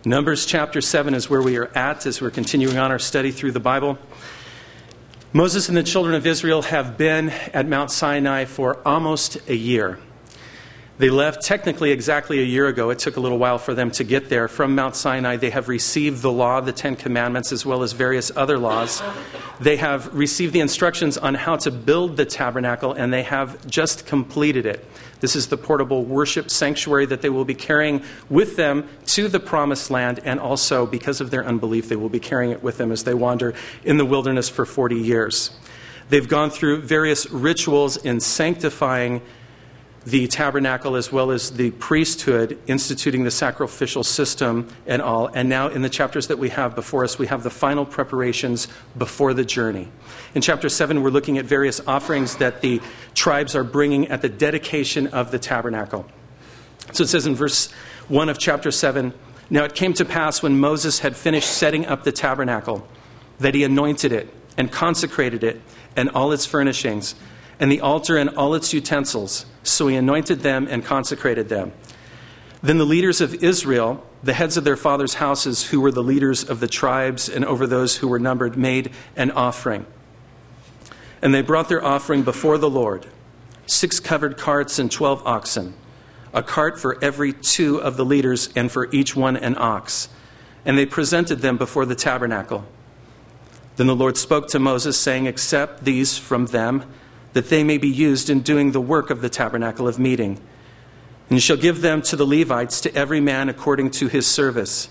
Numbers chapter 7 is where we are at as we're continuing on our study through the Bible. Moses and the children of Israel have been at Mount Sinai for almost a year. They left technically exactly a year ago. It took a little while for them to get there. From Mount Sinai, they have received the law, the Ten Commandments, as well as various other laws. They have received the instructions on how to build the tabernacle, and they have just completed it. This is the portable worship sanctuary that they will be carrying with them to the promised land, and also, because of their unbelief, they will be carrying it with them as they wander in the wilderness for 40 years. They've gone through various rituals in sanctifying the tabernacle as well as the priesthood, instituting the sacrificial system and all. And now in the chapters that we have before us, we have the final preparations before the journey. In chapter 7, we're looking at various offerings that the tribes are bringing at the dedication of the tabernacle. So it says in verse 1 of chapter 7, "Now it came to pass when Moses had finished setting up the tabernacle, that he anointed it and consecrated it and all its furnishings, and the altar and all its utensils. So he anointed them and consecrated them. Then the leaders of Israel, the heads of their fathers' houses, who were the leaders of the tribes and over those who were numbered, made an offering. And they brought their offering before the Lord, 6 covered carts and 12 oxen, a cart for every 2 of the leaders and for each one an ox. And they presented them before the tabernacle. Then the Lord spoke to Moses, saying, Accept these from them, that they may be used in doing the work of the tabernacle of meeting. And you shall give them to the Levites, to every man according to his service.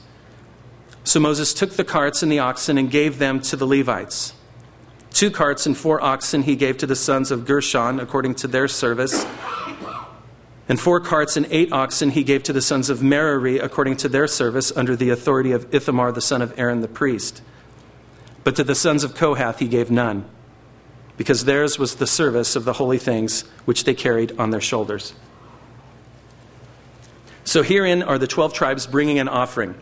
So Moses took the carts and the oxen and gave them to the Levites. 2 carts and 4 oxen he gave to the sons of Gershon according to their service. And 4 carts and 8 oxen he gave to the sons of Merari according to their service, under the authority of Ithamar the son of Aaron the priest. But to the sons of Kohath he gave none, because theirs was the service of the holy things which they carried on their shoulders." So herein are the 12 tribes bringing an offering.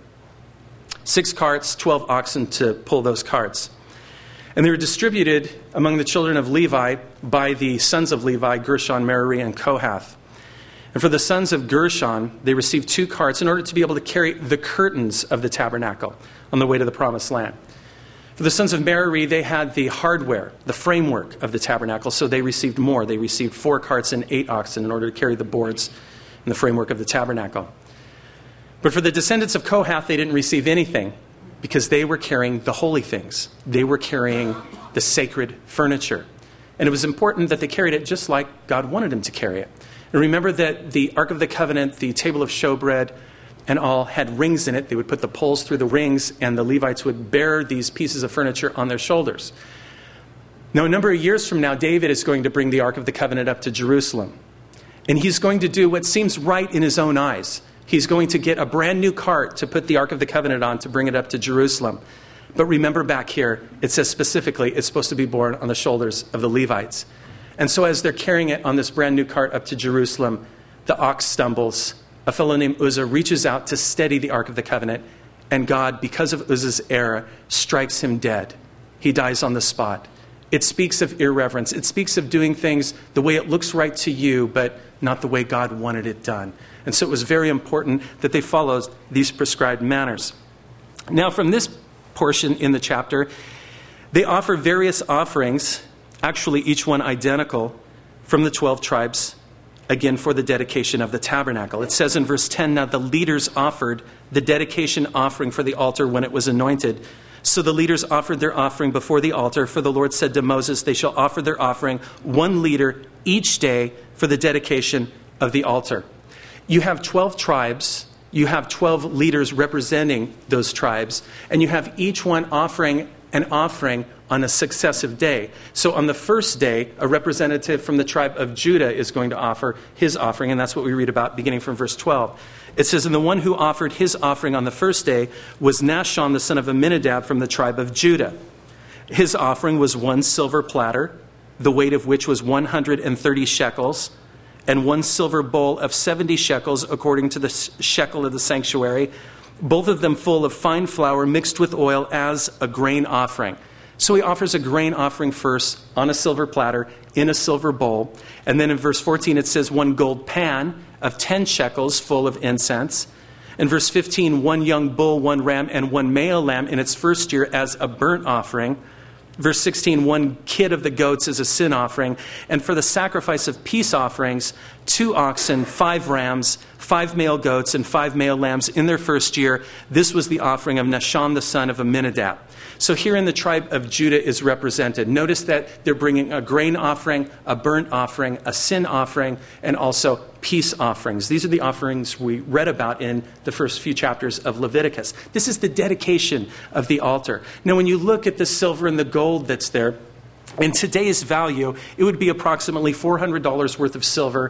6 carts, 12 oxen to pull those carts. And they were distributed among the children of Levi by the sons of Levi, Gershon, Merari, and Kohath. And for the sons of Gershon, they received 2 carts in order to be able to carry the curtains of the tabernacle on the way to the promised land. For the sons of Merari, they had the hardware, the framework of the tabernacle, so they received more. They received 4 carts and 8 oxen in order to carry the boards and the framework of the tabernacle. But for the descendants of Kohath, they didn't receive anything because they were carrying the holy things. They were carrying the sacred furniture. And it was important that they carried it just like God wanted them to carry it. And remember that the Ark of the Covenant, the table of showbread, and all had rings in it. They would put the poles through the rings, and the Levites would bear these pieces of furniture on their shoulders. Now, a number of years from now, David is going to bring the Ark of the Covenant up to Jerusalem. And he's going to do what seems right in his own eyes. He's going to get a brand new cart to put the Ark of the Covenant on to bring it up to Jerusalem. But remember back here, it says specifically it's supposed to be borne on the shoulders of the Levites. And so as they're carrying it on this brand new cart up to Jerusalem, the ox stumbles. A fellow named Uzzah reaches out to steady the Ark of the Covenant, and God, because of Uzzah's error, strikes him dead. He dies on the spot. It speaks of irreverence. It speaks of doing things the way it looks right to you, but not the way God wanted it done. And so it was very important that they followed these prescribed manners. Now, from this portion in the chapter, they offer various offerings, actually each one identical, from the 12 tribes, again, for the dedication of the tabernacle. It says in verse 10, "Now the leaders offered the dedication offering for the altar when it was anointed. So the leaders offered their offering before the altar, for the Lord said to Moses, they shall offer their offering 1 leader each day for the dedication of the altar." You have 12 tribes, you have 12 leaders representing those tribes, and you have each one offering an offering on a successive day. So on the first day, a representative from the tribe of Judah is going to offer his offering, and that's what we read about beginning from verse 12. It says, "And the one who offered his offering on the first day was Nahshon, the son of Amminadab, from the tribe of Judah. His offering was 1 silver platter, the weight of which was 130 shekels, and 1 silver bowl of 70 shekels according to the shekel of the sanctuary, both of them full of fine flour mixed with oil as a grain offering." So he offers a grain offering first on a silver platter in a silver bowl. And then in verse 14 it says 1 gold pan of 10 shekels full of incense. In verse 15, 1 young bull, 1 ram, and 1 male lamb in its first year as a burnt offering. Verse 16, 1 kid of the goats as a sin offering. And for the sacrifice of peace offerings, 2 oxen, 5 rams, 5 male goats, and 5 male lambs in their first year. This was the offering of Nahshon, the son of Amminadab. So here in the tribe of Judah is represented. Notice that they're bringing a grain offering, a burnt offering, a sin offering, and also peace offerings. These are the offerings we read about in the first few chapters of Leviticus. This is the dedication of the altar. Now, when you look at the silver and the gold that's there, in today's value, it would be approximately $400 worth of silver,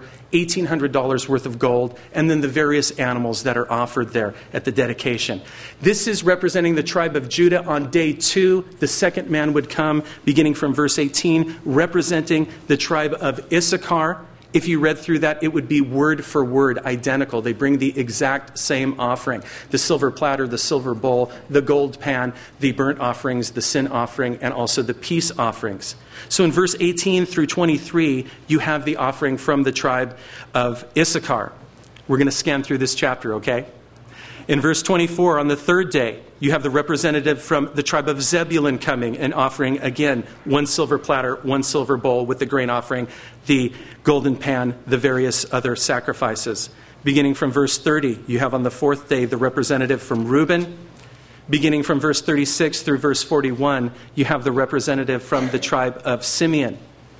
$1,800 worth of gold, and then the various animals that are offered there at the dedication. This is representing the tribe of Judah. On day 2, the second man would come, beginning from verse 18, representing the tribe of Issachar. If you read through that, it would be word for word identical. They bring the exact same offering. The silver platter, the silver bowl, the gold pan, the burnt offerings, the sin offering, and also the peace offerings. So in verse 18 through 23, you have the offering from the tribe of Issachar. We're going to scan through this chapter, okay? In verse 24, on the third day, you have the representative from the tribe of Zebulun coming and offering, again, 1 silver platter, 1 silver bowl with the grain offering, the golden pan, the various other sacrifices. Beginning from verse 30, you have on the fourth day the representative from Reuben. Beginning from verse 36 through verse 41, you have the representative from the tribe of Simeon.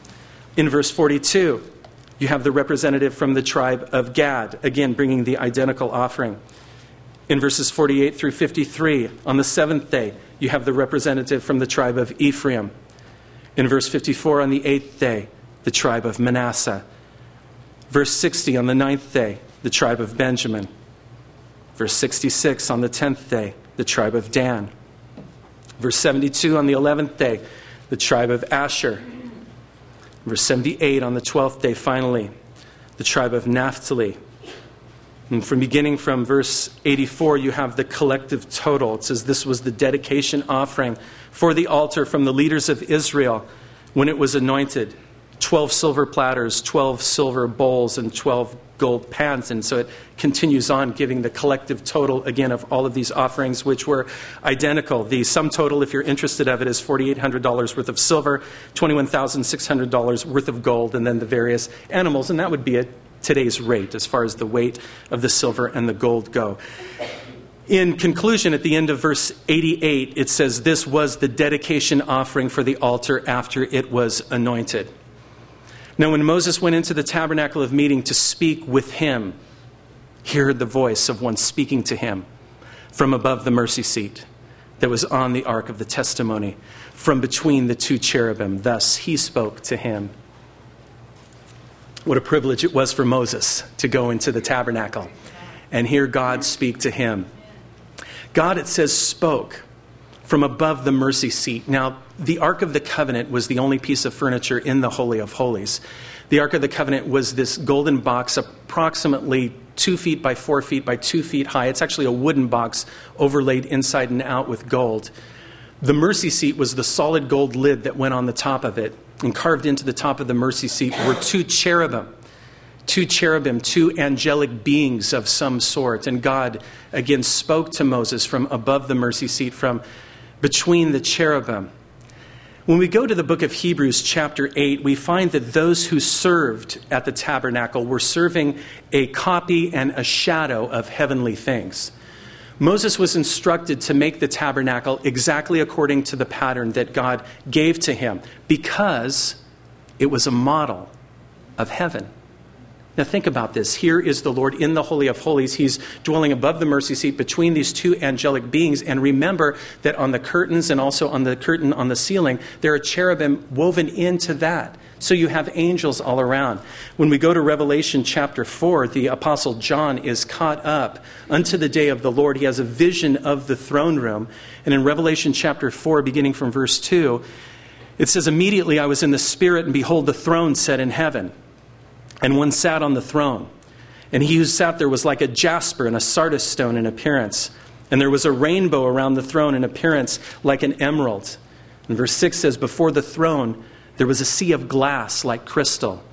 In verse 42, you have the representative from the tribe of Gad, again bringing the identical offering. In verses 48 through 53, on the seventh day, you have the representative from the tribe of Ephraim. In verse 54, on the eighth day, the tribe of Manasseh. Verse 60, on the ninth day, the tribe of Benjamin. Verse 66, on the 10th day, the tribe of Dan. Verse 72, on the 11th day, the tribe of Asher. Verse 78, on the 12th day, finally, the tribe of Naphtali. And beginning from verse 84, you have the collective total. It says this was the dedication offering for the altar from the leaders of Israel when it was anointed. 12 silver platters, 12 silver bowls, and 12 gold pans. And so it continues on giving the collective total, again, of all of these offerings, which were identical. The sum total, if you're interested of it, is $4,800 worth of silver, $21,600 worth of gold, and then the various animals. And that would be at today's rate as far as the weight of the silver and the gold go. In conclusion, at the end of verse 88, it says this was the dedication offering for the altar after it was anointed. Now, when Moses went into the tabernacle of meeting to speak with him, he heard the voice of one speaking to him from above the mercy seat that was on the ark of the testimony, from between the 2 cherubim. Thus he spoke to him. What a privilege it was for Moses to go into the tabernacle and hear God speak to him. God, it says, spoke from above the mercy seat. Now, the Ark of the Covenant was the only piece of furniture in the Holy of Holies. The Ark of the Covenant was this golden box approximately 2 feet by 4 feet by 2 feet high. It's actually a wooden box overlaid inside and out with gold. The mercy seat was the solid gold lid that went on the top of it. And carved into the top of the mercy seat were 2 cherubim, 2 angelic beings of some sort. And God, again, spoke to Moses from above the mercy seat, from between the cherubim. When we go to the book of Hebrews chapter 8, we find that those who served at the tabernacle were serving a copy and a shadow of heavenly things. Moses was instructed to make the tabernacle exactly according to the pattern that God gave to him because it was a model of heaven. Now think about this. Here is the Lord in the Holy of Holies. He's dwelling above the mercy seat between these 2 angelic beings. And remember that on the curtains and also on the curtain on the ceiling, there are cherubim woven into that. So you have angels all around. When we go to Revelation chapter 4, the Apostle John is caught up unto the day of the Lord. He has a vision of the throne room. And in Revelation chapter 4, beginning from verse 2, it says, "Immediately I was in the Spirit, and behold, the throne set in heaven. And one sat on the throne. And he who sat there was like a jasper and a sardis stone in appearance. And there was a rainbow around the throne in appearance like an emerald." And verse 6 says, "Before the throne there was a sea of glass like crystal.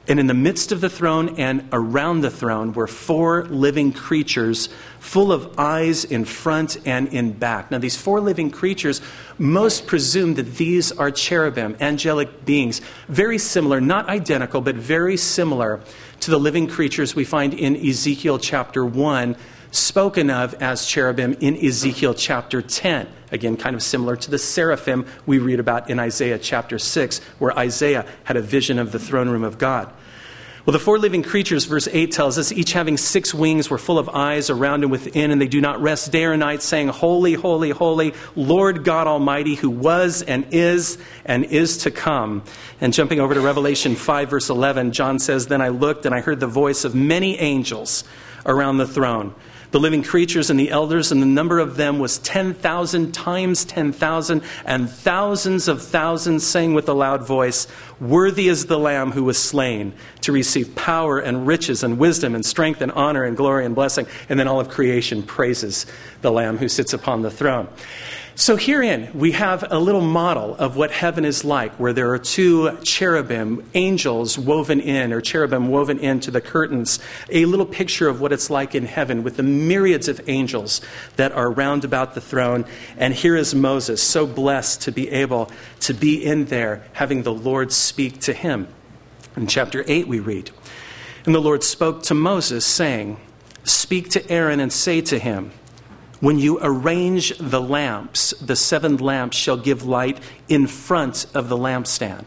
And in the midst of the throne and around the throne were 4 living creatures full of eyes in front and in back. Now, these 4 living creatures, most presume that these are cherubim, angelic beings, very similar, not identical, but very similar to the living creatures we find in Ezekiel chapter 1, spoken of as cherubim in Ezekiel chapter 10. Again, kind of similar to the seraphim we read about in Isaiah chapter 6, where Isaiah had a vision of the throne room of God. Well, the 4 living creatures, verse 8 tells us, each having 6 wings, were full of eyes around and within, and they do not rest day or night, saying, Holy, holy, holy, Lord God Almighty, who was and is to come. And jumping over to Revelation 5, verse 11, John says, Then I looked, and I heard the voice of many angels around the throne, the living creatures and the elders, and the number of them was 10,000 times 10,000, and thousands of thousands, saying with a loud voice, Worthy is the Lamb who was slain to receive power and riches and wisdom and strength and honor and glory and blessing. And then all of creation praises the Lamb who sits upon the throne. So herein we have a little model of what heaven is like, where there are 2 cherubim, angels woven in, or cherubim woven into the curtains. A little picture of what it's like in heaven with the myriads of angels that are round about the throne. And here is Moses, so blessed to be able to be in there, having the Lord speak to him. In chapter 8 we read, And the Lord spoke to Moses, saying, Speak to Aaron and say to him, When you arrange the lamps, the 7 lamps shall give light in front of the lampstand.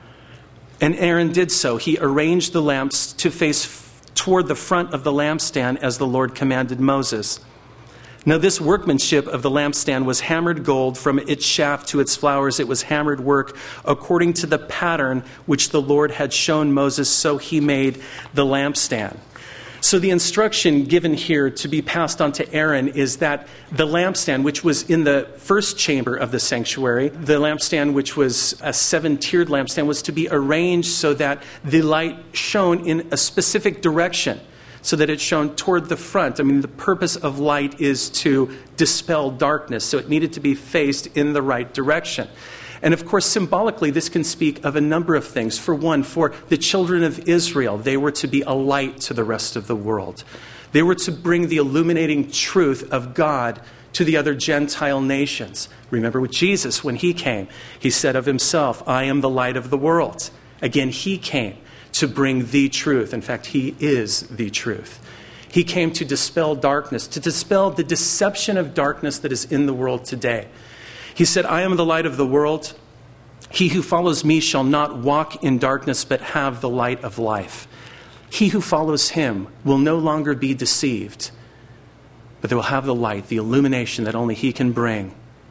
And Aaron did so. He arranged the lamps to face toward the front of the lampstand as the Lord commanded Moses. Now this workmanship of the lampstand was hammered gold from its shaft to its flowers. It was hammered work according to the pattern which the Lord had shown Moses, so he made the lampstand. So the instruction given here to be passed on to Aaron is that the lampstand, which was in the first chamber of the sanctuary, the lampstand, which was a 7-tiered lampstand, was to be arranged so that the light shone in a specific direction, so that it shone toward the front. I mean, the purpose of light is to dispel darkness, so it needed to be faced in the right direction. And of course, symbolically, this can speak of a number of things. For one, for the children of Israel, they were to be a light to the rest of the world. They were to bring the illuminating truth of God to the other Gentile nations. Remember with Jesus, when he came, he said of himself, I am the light of the world. Again, he came to bring the truth. In fact, he is the truth. He came to dispel darkness, to dispel the deception of darkness that is in the world today. He said, I am the light of the world. He who follows me shall not walk in darkness, but have the light of life. He who follows him will no longer be deceived, but they will have the light, the illumination that only he can bring.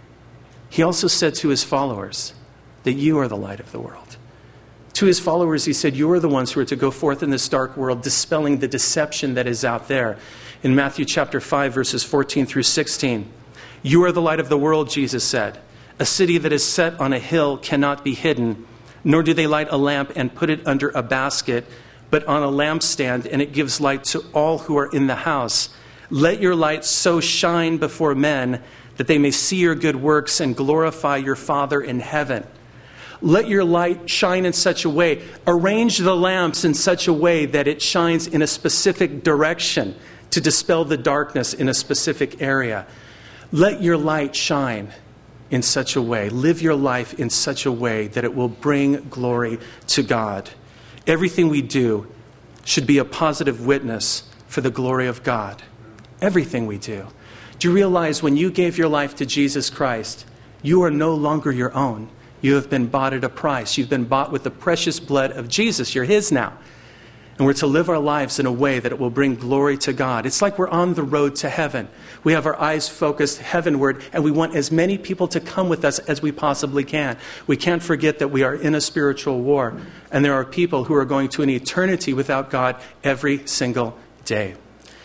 He also said to his followers that you are the light of the world. To his followers, he said, you are the ones who are to go forth in this dark world, dispelling the deception that is out there. In Matthew chapter 5, verses 14 through 16, you are the light of the world, Jesus said. A city that is set on a hill cannot be hidden, nor do they light a lamp and put it under a basket, but on a lampstand, and it gives light to all who are in the house. Let your light so shine before men that they may see your good works and glorify your Father in heaven. Let your light shine in such a way. Arrange the lamps in such a way that it shines in a specific direction to dispel the darkness in a specific area. Let your light shine in such a way. Live your life in such a way that it will bring glory to God. Everything we do should be a positive witness for the glory of God. Everything we do. Do you realize when you gave your life to Jesus Christ, you are no longer your own. You have been bought at a price. You've been bought with the precious blood of Jesus. You're his now. And we're to live our lives in a way that it will bring glory to God. It's like we're on the road to heaven. We have our eyes focused heavenward, and we want as many people to come with us as we possibly can. We can't forget that we are in a spiritual war, and there are people who are going to an eternity without God every single day.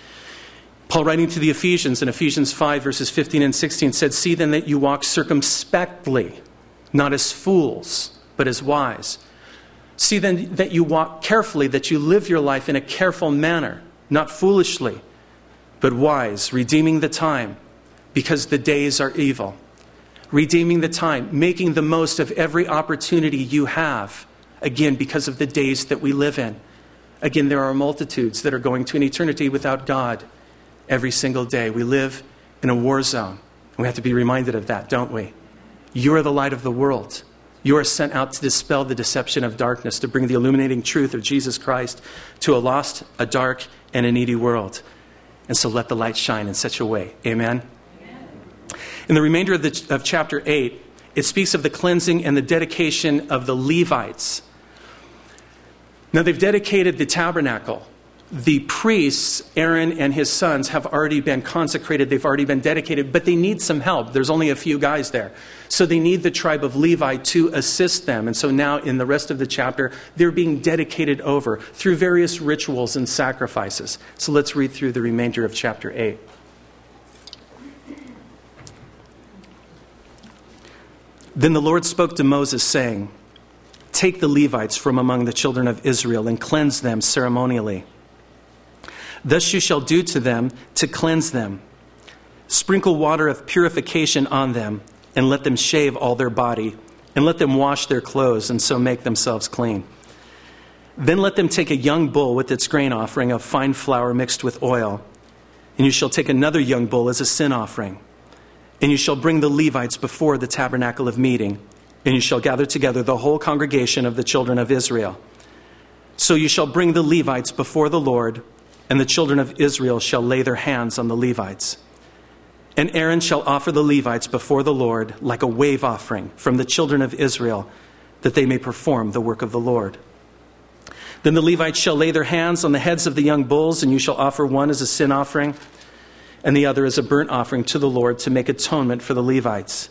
Paul, writing to the Ephesians in Ephesians 5, verses 15 and 16, said, see then that you walk circumspectly, not as fools, but as wise. See then that you walk carefully, that you live your life in a careful manner, not foolishly, but wise, redeeming the time, because the days are evil. Redeeming the time, making the most of every opportunity you have, again, because of the days that we live in. Again, there are multitudes that are going to an eternity without God every single day. We live in a war zone. We have to be reminded of that, don't we? You are the light of the world. You are sent out to dispel the deception of darkness, to bring the illuminating truth of Jesus Christ to a lost, a dark, and a needy world. And so let the light shine in such a way. Amen? Amen. In the remainder of chapter 8, it speaks of the cleansing and the dedication of the Levites. Now, they've dedicated the tabernacle. The priests, Aaron and his sons, have already been consecrated. They've already been dedicated, but they need some help. There's only a few guys there. So they need the tribe of Levi to assist them. And so now in the rest of the chapter, they're being dedicated over through various rituals and sacrifices. So let's read through the remainder of chapter 8. Then the Lord spoke to Moses, saying, "Take the Levites from among the children of Israel and cleanse them ceremonially. Thus you shall do to them to cleanse them. Sprinkle water of purification on them, and let them shave all their body, and let them wash their clothes, and so make themselves clean. Then let them take a young bull with its grain offering of fine flour mixed with oil, and you shall take another young bull as a sin offering. And you shall bring the Levites before the tabernacle of meeting, and you shall gather together the whole congregation of the children of Israel. So you shall bring the Levites before the Lord, and the children of Israel shall lay their hands on the Levites. And Aaron shall offer the Levites before the Lord like a wave offering from the children of Israel, that they may perform the work of the Lord. Then the Levites shall lay their hands on the heads of the young bulls, and you shall offer one as a sin offering, and the other as a burnt offering to the Lord to make atonement for the Levites.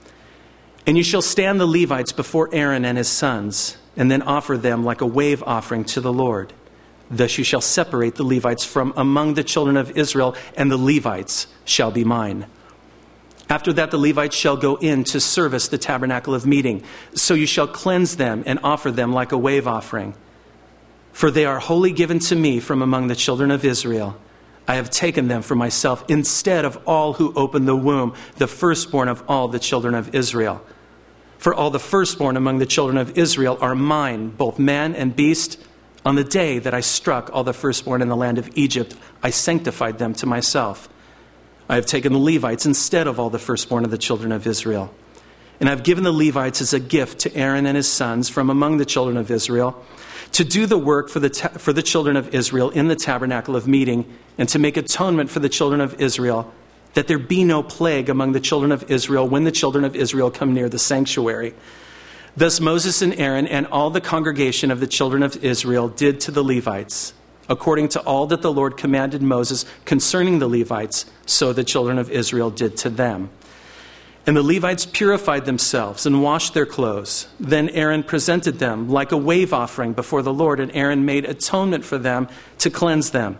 And you shall stand the Levites before Aaron and his sons, and then offer them like a wave offering to the Lord. Thus you shall separate the Levites from among the children of Israel, and the Levites shall be mine. After that the Levites shall go in to service the tabernacle of meeting. So you shall cleanse them and offer them like a wave offering. For they are wholly given to me from among the children of Israel. I have taken them for myself instead of all who open the womb, the firstborn of all the children of Israel. For all the firstborn among the children of Israel are mine, both man and beast. On the day that I struck all the firstborn in the land of Egypt, I sanctified them to myself. I have taken the Levites instead of all the firstborn of the children of Israel. And I have given the Levites as a gift to Aaron and his sons from among the children of Israel, to do the work for the children of Israel in the tabernacle of meeting, and to make atonement for the children of Israel, that there be no plague among the children of Israel when the children of Israel come near the sanctuary. Thus Moses and Aaron and all the congregation of the children of Israel did to the Levites, according to all that the Lord commanded Moses concerning the Levites, so the children of Israel did to them. And the Levites purified themselves and washed their clothes. Then Aaron presented them like a wave offering before the Lord, and Aaron made atonement for them to cleanse them.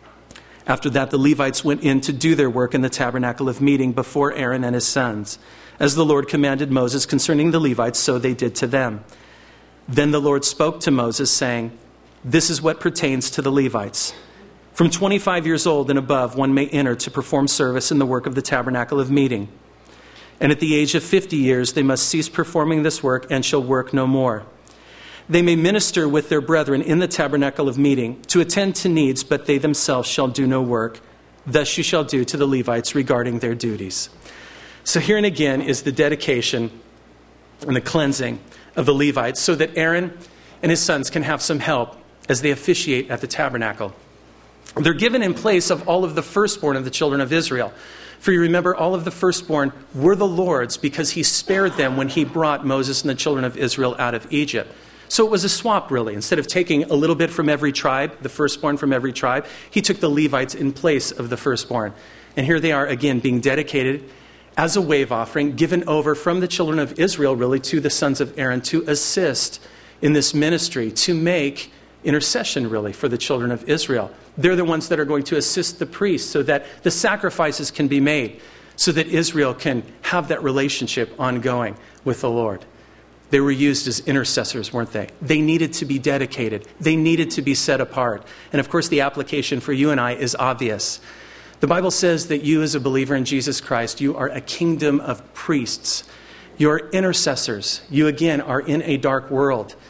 After that, the Levites went in to do their work in the tabernacle of meeting before Aaron and his sons. As the Lord commanded Moses concerning the Levites, so they did to them. Then the Lord spoke to Moses, saying, "This is what pertains to the Levites. From 25 years old and above, one may enter to perform service in the work of the tabernacle of meeting. And at the age of 50 years, they must cease performing this work and shall work no more. They may minister with their brethren in the tabernacle of meeting to attend to needs, but they themselves shall do no work. Thus you shall do to the Levites regarding their duties." So here and again is the dedication and the cleansing of the Levites so that Aaron and his sons can have some help as they officiate at the tabernacle. They're given in place of all of the firstborn of the children of Israel. For you remember, all of the firstborn were the Lord's because he spared them when he brought Moses and the children of Israel out of Egypt. So it was a swap, really. Instead of taking a little bit from every tribe, the firstborn from every tribe, he took the Levites in place of the firstborn. And here they are again being dedicated as a wave offering, given over from the children of Israel, really, to the sons of Aaron to assist in this ministry, to make intercession, really, for the children of Israel. They're the ones that are going to assist the priests so that the sacrifices can be made, so that Israel can have that relationship ongoing with the Lord. They were used as intercessors, weren't they? They needed to be dedicated. They needed to be set apart. And of course, the application for you and I is obvious. The Bible says that you as a believer in Jesus Christ, you are a kingdom of priests. You're intercessors. You again are in a dark world.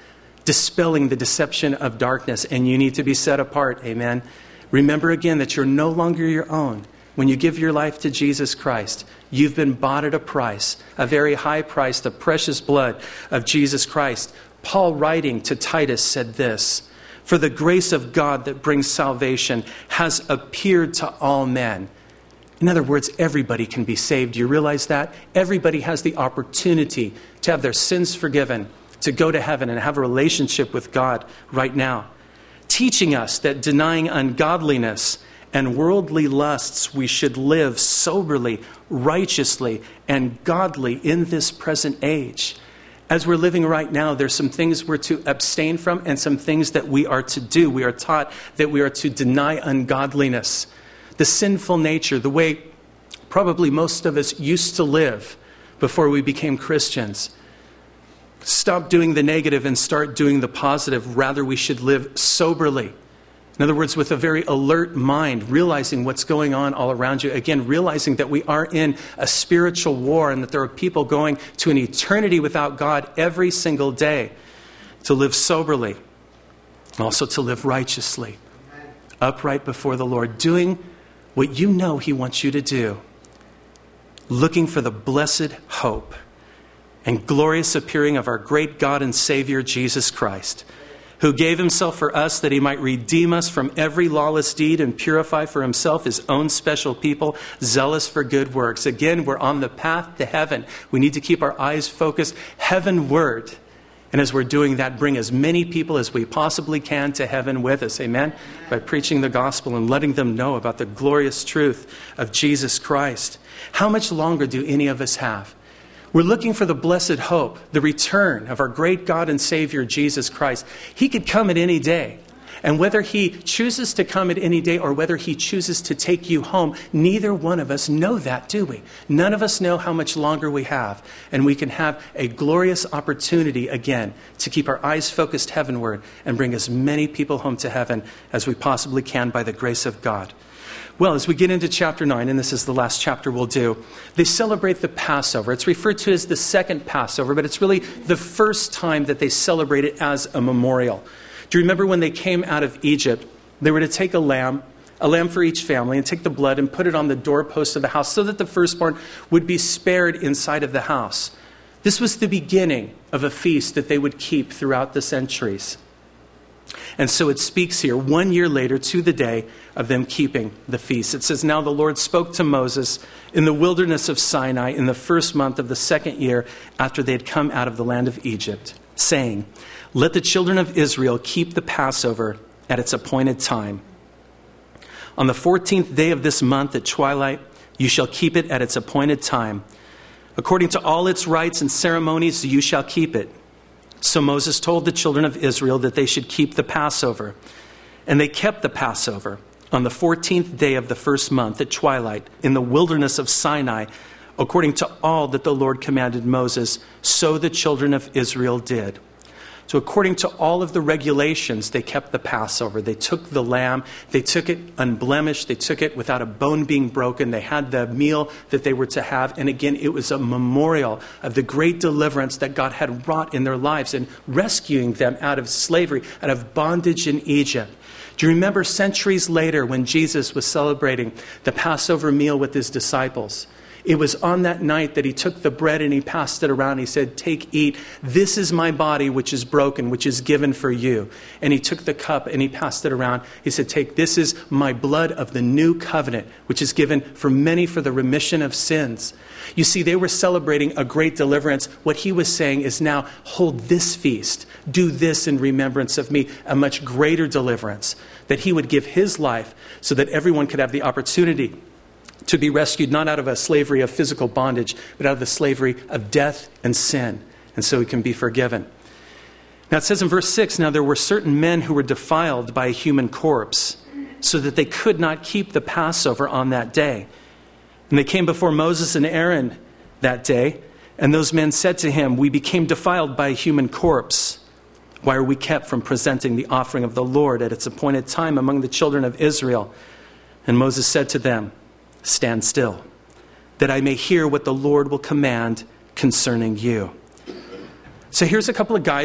dispelling the deception of darkness, and you need to be set apart. Amen. Remember again that you're no longer your own. When you give your life to Jesus Christ, you've been bought at a price, a very high price, the precious blood of Jesus Christ. Paul, writing to Titus, said this, "For the grace of God that brings salvation has appeared to all men." In other words, everybody can be saved. Do you realize that? Everybody has the opportunity to have their sins forgiven, to go to heaven and have a relationship with God right now. Teaching us that denying ungodliness and worldly lusts, we should live soberly, righteously, and godly in this present age. As we're living right now, there's some things we're to abstain from and some things that we are to do. We are taught that we are to deny ungodliness, the sinful nature, the way probably most of us used to live before we became Christians. Stop doing the negative and start doing the positive. Rather, we should live soberly. In other words, with a very alert mind, realizing what's going on all around you. Again, realizing that we are in a spiritual war and that there are people going to an eternity without God every single day. To live soberly. Also to live righteously. Upright before the Lord. Doing what you know He wants you to do. Looking for the blessed hope and glorious appearing of our great God and Savior, Jesus Christ, who gave Himself for us that He might redeem us from every lawless deed and purify for Himself His own special people, zealous for good works. Again, we're on the path to heaven. We need to keep our eyes focused heavenward. And as we're doing that, bring as many people as we possibly can to heaven with us. Amen? By preaching the gospel and letting them know about the glorious truth of Jesus Christ. How much longer do any of us have? We're looking for the blessed hope, the return of our great God and Savior, Jesus Christ. He could come at any day. And whether He chooses to come at any day or whether He chooses to take you home, neither one of us know that, do we? None of us know how much longer we have. And we can have a glorious opportunity again to keep our eyes focused heavenward and bring as many people home to heaven as we possibly can by the grace of God. Well, as we get into chapter 9, and this is the last chapter we'll do, they celebrate the Passover. It's referred to as the second Passover, but it's really the first time that they celebrate it as a memorial. Do you remember when they came out of Egypt, they were to take a lamb for each family, and take the blood and put it on the doorpost of the house so that the firstborn would be spared inside of the house. This was the beginning of a feast that they would keep throughout the centuries. And so it speaks here 1 year later to the day of them keeping the feast. It says, "Now the Lord spoke to Moses in the wilderness of Sinai in the first month of the second year after they had come out of the land of Egypt, saying, 'Let the children of Israel keep the Passover at its appointed time. On the 14th day of this month at twilight, you shall keep it at its appointed time. According to all its rites and ceremonies, you shall keep it.' So Moses told the children of Israel that they should keep the Passover. And they kept the Passover on the 14th day of the first month at twilight in the wilderness of Sinai, according to all that the Lord commanded Moses, so the children of Israel did." So according to all of the regulations, they kept the Passover. They took the lamb, they took it unblemished, they took it without a bone being broken. They had the meal that they were to have. And again, it was a memorial of the great deliverance that God had wrought in their lives and rescuing them out of slavery, out of bondage in Egypt. Do you remember centuries later when Jesus was celebrating the Passover meal with His disciples? It was on that night that He took the bread and He passed it around. He said, "Take, eat. This is my body which is broken, which is given for you." And He took the cup and He passed it around. He said, "Take, this is my blood of the new covenant, which is given for many for the remission of sins." You see, they were celebrating a great deliverance. What He was saying is now, hold this feast. Do this in remembrance of me, a much greater deliverance. That He would give His life so that everyone could have the opportunity to be rescued not out of a slavery of physical bondage, but out of the slavery of death and sin. And so we can be forgiven. Now it says in verse 6, "Now there were certain men who were defiled by a human corpse, so that they could not keep the Passover on that day. And they came before Moses and Aaron that day, and those men said to him, 'We became defiled by a human corpse. Why are we kept from presenting the offering of the Lord at its appointed time among the children of Israel?' And Moses said to them, 'Stand still, that I may hear what the Lord will command concerning you.'" So here's a couple of guys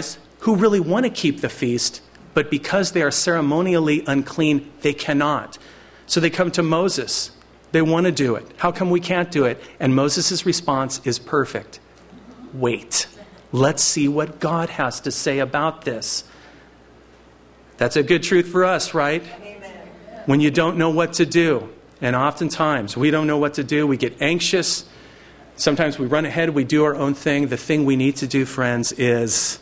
who really want to keep the feast, but because they are ceremonially unclean, they cannot. So they come to Moses. They want to do it. How come we can't do it? And Moses' response is perfect. Wait. Let's see what God has to say about this. That's a good truth for us, right? Amen. When you don't know what to do, and oftentimes we don't know what to do, we get anxious. Sometimes we run ahead, we do our own thing. The thing we need to do, friends, is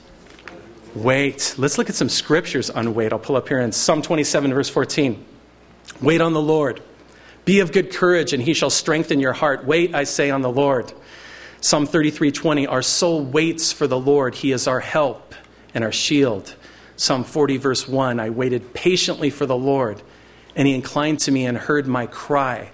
wait. Let's look at some scriptures on wait. I'll pull up here in Psalm 27, verse 14. Wait on the Lord. Be of good courage, and he shall strengthen your heart. Wait, I say, on the Lord. Psalm 33:20, our soul waits for the Lord. He is our help and our shield. Psalm 40, verse 1, I waited patiently for the Lord, and he inclined to me and heard my cry.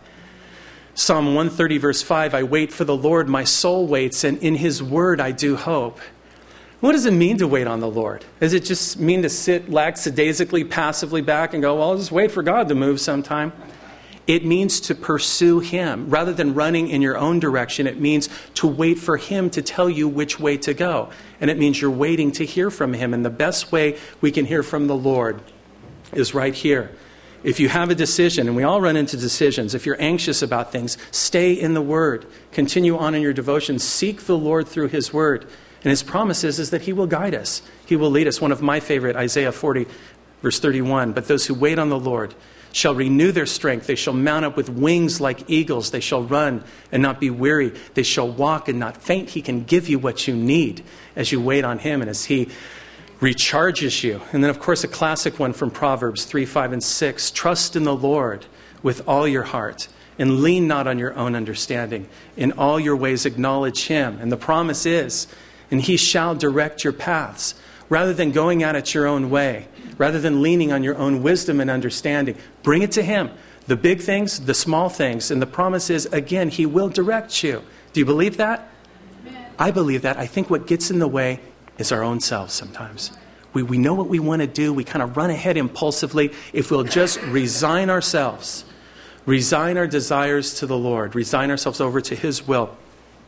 Psalm 130, verse 5, I wait for the Lord. My soul waits, and in his word I do hope. What does it mean to wait on the Lord? Does it just mean to sit lackadaisically, passively back and go, well, I'll just wait for God to move sometime? It means to pursue him. Rather than running in your own direction, it means to wait for him to tell you which way to go. And it means you're waiting to hear from him. And the best way we can hear from the Lord is right here. If you have a decision, and we all run into decisions, if you're anxious about things, stay in the Word. Continue on in your devotion. Seek the Lord through his Word. And his promise is that he will guide us. He will lead us. One of my favorite, Isaiah 40, verse 31. But those who wait on the Lord shall renew their strength. They shall mount up with wings like eagles. They shall run and not be weary. They shall walk and not faint. He can give you what you need as you wait on him and as he recharges you. And then, of course, a classic one from Proverbs 3, 5, and 6. Trust in the Lord with all your heart and lean not on your own understanding. In all your ways acknowledge him. And the promise is, and he shall direct your paths. Rather than going at it your own way, rather than leaning on your own wisdom and understanding, bring it to him. The big things, the small things. And the promise is, again, he will direct you. Do you believe that? Amen. I believe that. I think what gets in the way is our own selves sometimes. We know what we want to do. We kind of run ahead impulsively. If we'll just resign ourselves, resign our desires to the Lord, resign ourselves over to his will,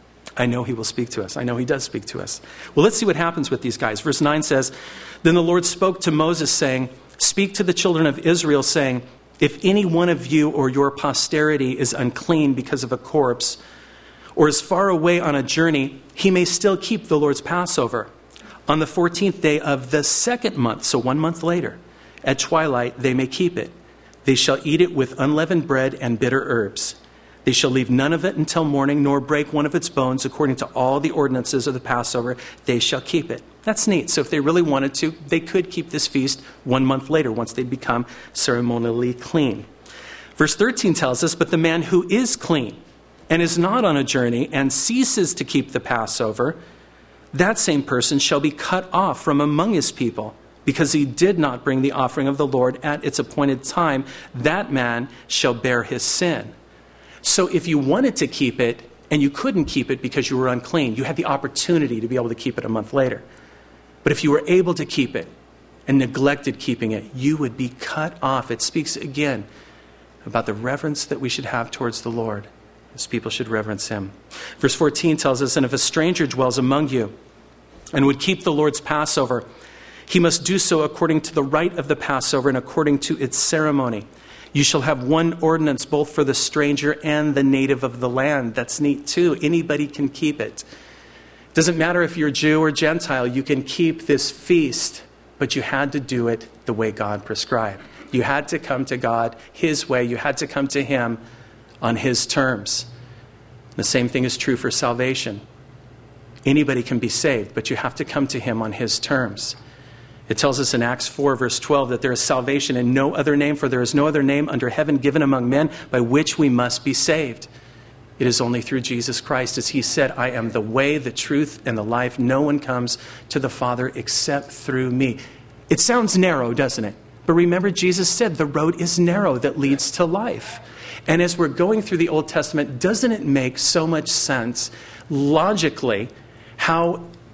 I know he will speak to us. I know he does speak to us. Well, let's see what happens with these guys. Verse 9 says, Then the Lord spoke to Moses, saying, Speak to the children of Israel, saying, If any one of you or your posterity is unclean because of a corpse, or is far away on a journey, he may still keep the Lord's Passover. On the 14th day of the second month, so 1 month later, at twilight they may keep it. They shall eat it with unleavened bread and bitter herbs. They shall leave none of it until morning, nor break one of its bones. According to all the ordinances of the Passover, they shall keep it. That's neat. So if they really wanted to, they could keep this feast 1 month later, once they become ceremonially clean. Verse 13 tells us, But the man who is clean and is not on a journey and ceases to keep the Passover, that same person shall be cut off from among his people, because he did not bring the offering of the Lord at its appointed time. That man shall bear his sin. So if you wanted to keep it and you couldn't keep it because you were unclean, you had the opportunity to be able to keep it a month later. But if you were able to keep it and neglected keeping it, you would be cut off. It speaks again about the reverence that we should have towards the Lord, as people should reverence him. Verse 14 tells us, And if a stranger dwells among you and would keep the Lord's Passover, he must do so according to the rite of the Passover and according to its ceremony. You shall have one ordinance both for the stranger and the native of the land. That's neat too. Anybody can keep it. Doesn't matter if you're Jew or Gentile, you can keep this feast, but you had to do it the way God prescribed. You had to come to God his way. You had to come to him on his terms. The same thing is true for salvation. Anybody can be saved, but you have to come to him on his terms. It tells us in Acts 4, verse 12, that there is salvation in no other name, for there is no other name under heaven given among men by which we must be saved. It is only through Jesus Christ. As he said, I am the way, the truth, and the life. No one comes to the Father except through me. It sounds narrow, doesn't it? But remember, Jesus said the road is narrow that leads to life. And as we're going through the Old Testament, doesn't it make so much sense logically how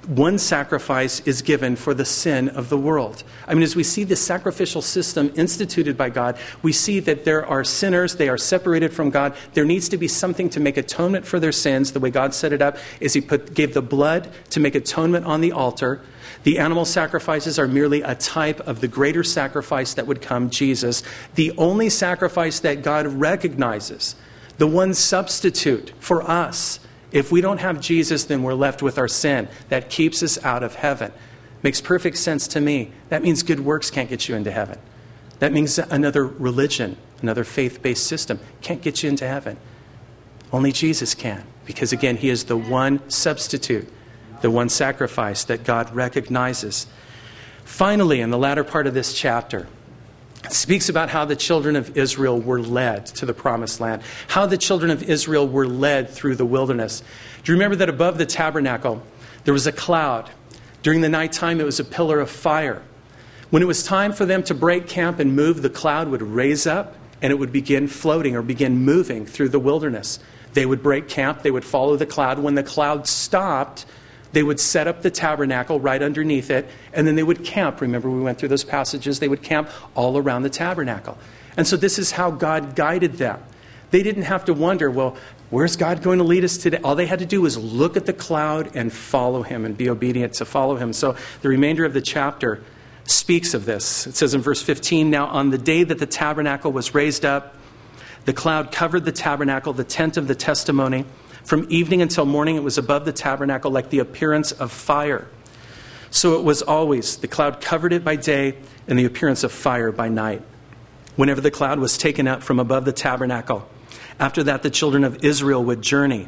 one sacrifice is given for the sin of the world. I mean, as we see the sacrificial system instituted by God, we see that there are sinners, they are separated from God. There needs to be something to make atonement for their sins. The way God set it up is he gave the blood to make atonement on the altar. The animal sacrifices are merely a type of the greater sacrifice that would come, Jesus. The only sacrifice that God recognizes, the one substitute for us. If we don't have Jesus, then we're left with our sin. That keeps us out of heaven. Makes perfect sense to me. That means good works can't get you into heaven. That means another religion, another faith-based system can't get you into heaven. Only Jesus can. Because again, he is the one substitute, the one sacrifice that God recognizes. Finally, in the latter part of this chapter, it speaks about how the children of Israel were led to the promised land. How the children of Israel were led through the wilderness. Do you remember that above the tabernacle, there was a cloud? During the nighttime, it was a pillar of fire. When it was time for them to break camp and move, the cloud would raise up and it would begin floating or begin moving through the wilderness. They would break camp. They would follow the cloud. When the cloud stopped, they would set up the tabernacle right underneath it, and then they would camp. Remember, we went through those passages. They would camp all around the tabernacle. And so this is how God guided them. They didn't have to wonder, well, where's God going to lead us today? All they had to do was look at the cloud and follow him and be obedient to follow him. So the remainder of the chapter speaks of this. It says in verse 15, now on the day that the tabernacle was raised up, the cloud covered the tabernacle, the tent of the testimony. From evening until morning, it was above the tabernacle like the appearance of fire. So it was always. The cloud covered it by day and the appearance of fire by night. Whenever the cloud was taken up from above the tabernacle, after that the children of Israel would journey.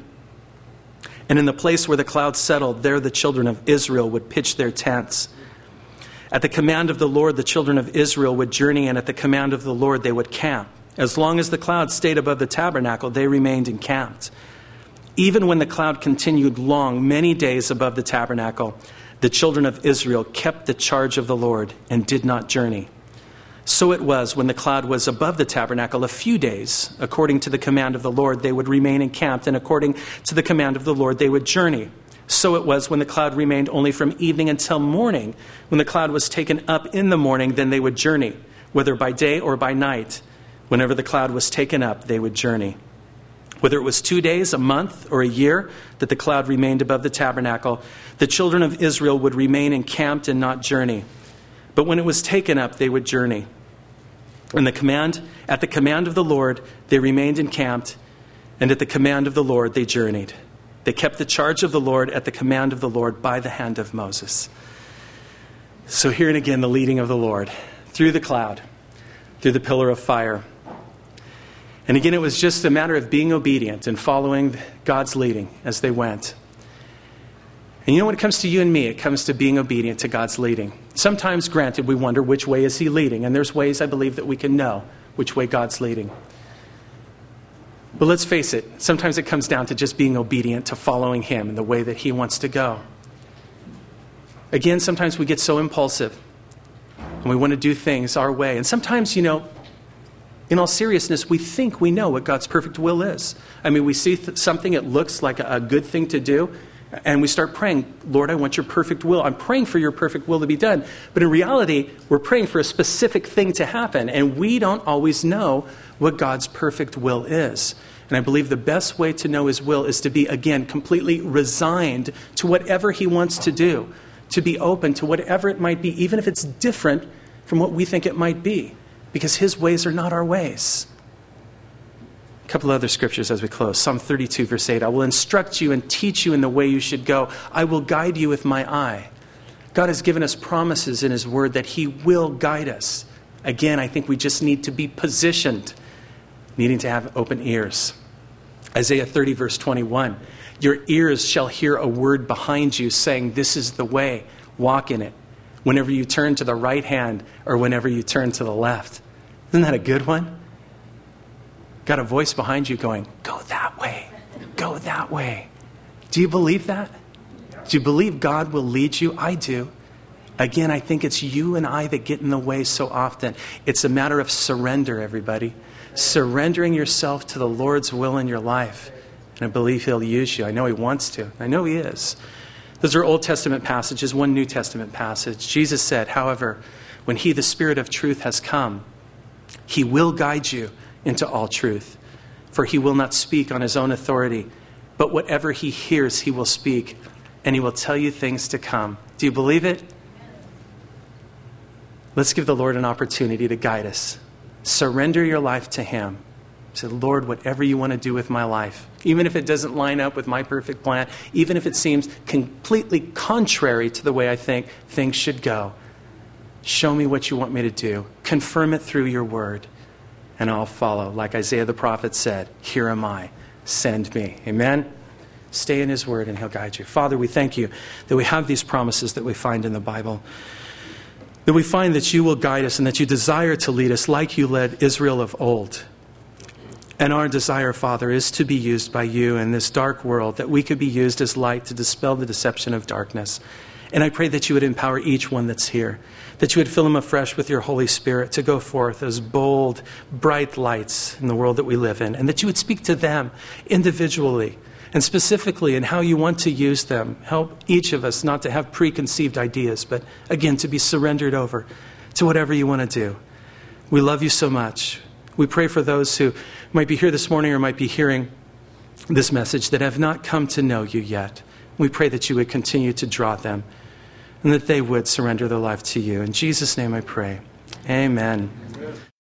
And in the place where the cloud settled, there the children of Israel would pitch their tents. At the command of the Lord, the children of Israel would journey, and at the command of the Lord they would camp. As long as the cloud stayed above the tabernacle, they remained encamped. Even when the cloud continued long, many days above the tabernacle, the children of Israel kept the charge of the Lord and did not journey. So it was when the cloud was above the tabernacle a few days, according to the command of the Lord, they would remain encamped, and according to the command of the Lord, they would journey. So it was when the cloud remained only from evening until morning. When the cloud was taken up in the morning, then they would journey, whether by day or by night. Whenever the cloud was taken up, they would journey. Whether it was 2 days, a month, or a year that the cloud remained above the tabernacle, the children of Israel would remain encamped and not journey. But when it was taken up, they would journey. And at the command of the Lord, they remained encamped, and at the command of the Lord, they journeyed. They kept the charge of the Lord at the command of the Lord by the hand of Moses. So herein again the leading of the Lord through the cloud, through the pillar of fire. And again, it was just a matter of being obedient and following God's leading as they went. And you know, when it comes to you and me, it comes to being obedient to God's leading. Sometimes, granted, we wonder which way is he leading. And there's ways, I believe, that we can know which way God's leading. But let's face it, sometimes it comes down to just being obedient to following him in the way that he wants to go. Again, sometimes we get so impulsive and we want to do things our way. And sometimes, you know, in all seriousness, we think we know what God's perfect will is. I mean, we see something that looks like a good thing to do, and we start praying, Lord, I want your perfect will. I'm praying for your perfect will to be done. But in reality, we're praying for a specific thing to happen, and we don't always know what God's perfect will is. And I believe the best way to know his will is to be, again, completely resigned to whatever he wants to do, to be open to whatever it might be, even if it's different from what we think it might be. Because his ways are not our ways. A couple other scriptures as we close. Psalm 32, verse 8. I will instruct you and teach you in the way you should go. I will guide you with my eye. God has given us promises in his word that he will guide us. Again, I think we just need to be positioned, needing to have open ears. Isaiah 30, verse 21. Your ears shall hear a word behind you saying, this is the way, walk in it. Whenever you turn to the right hand or whenever you turn to the left. Isn't that a good one? Got a voice behind you going, go that way, go that way. Do you believe that? Do you believe God will lead you? I do. Again, I think it's you and I that get in the way so often. It's a matter of surrender, everybody. Surrendering yourself to the Lord's will in your life. And I believe he'll use you. I know he wants to. I know he is. Those are Old Testament passages, one New Testament passage. Jesus said, however, when he, the Spirit of truth, has come, he will guide you into all truth. For he will not speak on his own authority, but whatever he hears, he will speak, and he will tell you things to come. Do you believe it? Let's give the Lord an opportunity to guide us. Surrender your life to him. Say, Lord, whatever you want to do with my life, even if it doesn't line up with my perfect plan, even if it seems completely contrary to the way I think things should go, show me what you want me to do. Confirm it through your word, and I'll follow. Like Isaiah the prophet said, here am I, send me. Amen? Stay in his word and he'll guide you. Father, we thank you that we have these promises that we find in the Bible, that we find that you will guide us and that you desire to lead us like you led Israel of old. And our desire, Father, is to be used by you in this dark world, that we could be used as light to dispel the deception of darkness. And I pray that you would empower each one that's here, that you would fill them afresh with your Holy Spirit to go forth as bold, bright lights in the world that we live in, and that you would speak to them individually and specifically in how you want to use them. Help each of us not to have preconceived ideas, but again, to be surrendered over to whatever you want to do. We love you so much. We pray for those who might be here this morning or might be hearing this message that have not come to know you yet. We pray that you would continue to draw them and that they would surrender their life to you. In Jesus' name I pray. Amen.